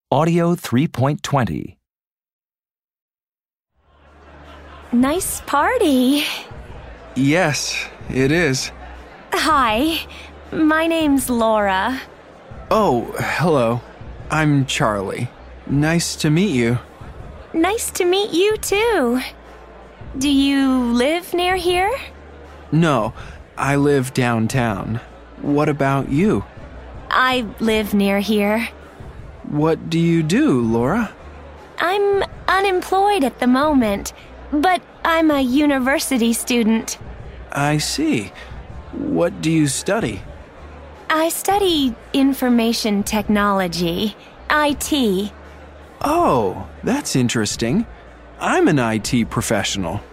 Audio 3.20. Nice party. Yes, it is. Hi, my name's Laura. Oh, hello. I'm Charlie. Nice to meet you. Nice to meet you too. Do you live near here? No, I live downtown. What about you? I live near here. What do you do, Laura? I'm unemployed at the moment, but I'm a university student. I see. What do you study? I study information technology, IT. Oh, that's interesting. I'm an IT professional.